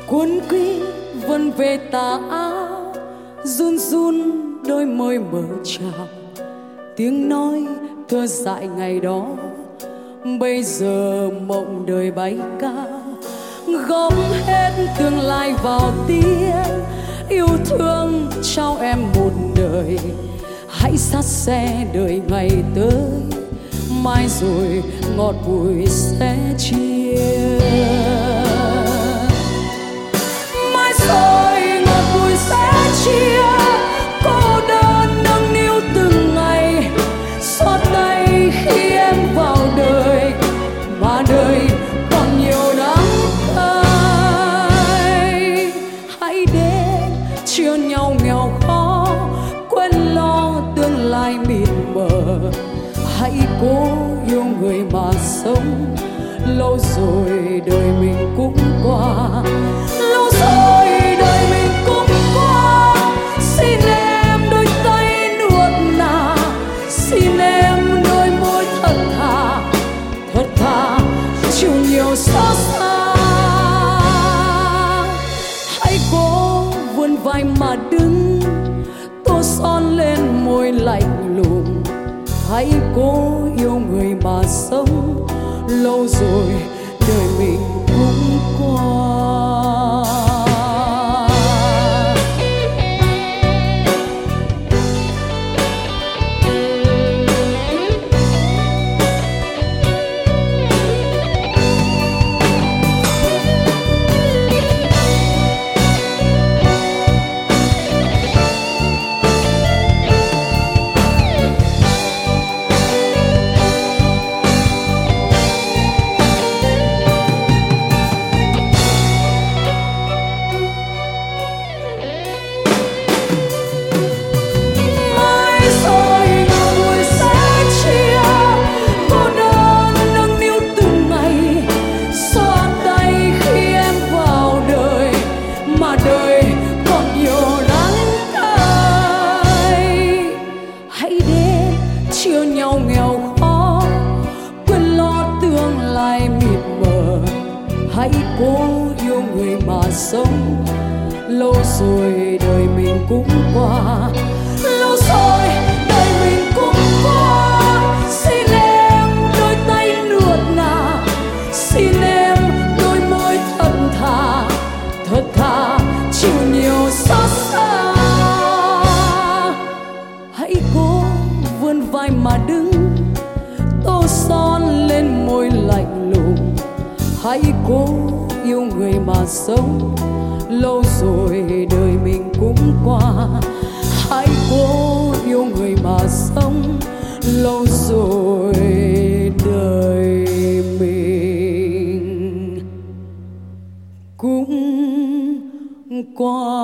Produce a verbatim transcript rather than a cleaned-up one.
cuốn quy vân về tà áo, run run đôi môi mờ trào, tiếng nói thơ dại ngày đó bây giờ mộng đời bay cao. Gom hết tương lai vào tiếng yêu thương trao em một đời, hãy sát xe đời ngày tới, mai rồi ngọt bùi sẽ chia. Mai rồi ngọt bùi sẽ chia, cô đơn nâng niu từng ngày, xót tay khi em vào đời, mà đời còn nhiều đắng cay. Hãy đến chia nhau nghèo khó, quên lo tương lai mịt mờ, hãy cố yêu người mà sống, lâu rồi đời mình cũng qua, lâu rồi đời mình cũng qua. Xin em đôi tay nuột nà, xin em đôi môi thật thà, thật thà chịu nhiều xót xa. Hãy cố vươn vai mà đứng, tô son lên môi lạnh lùng, hãy cố yêu người mà sống, lâu rồi đời mình cũng qua. Hãy cố yêu người mà sống, lâu rồi đời mình cũng qua, lâu rồi đời mình cũng qua. Xin em đôi tay nuột nà, xin em đôi môi thật thà, thật thà chịu nhiều xót xa. Hãy cố vươn vai mà đứng, tô son lên môi lạnh lùng, hãy cố yêu người mà sống, lâu rồi đời mình cũng qua. Hãy cố yêu người mà sống, lâu rồi đời mình cũng qua.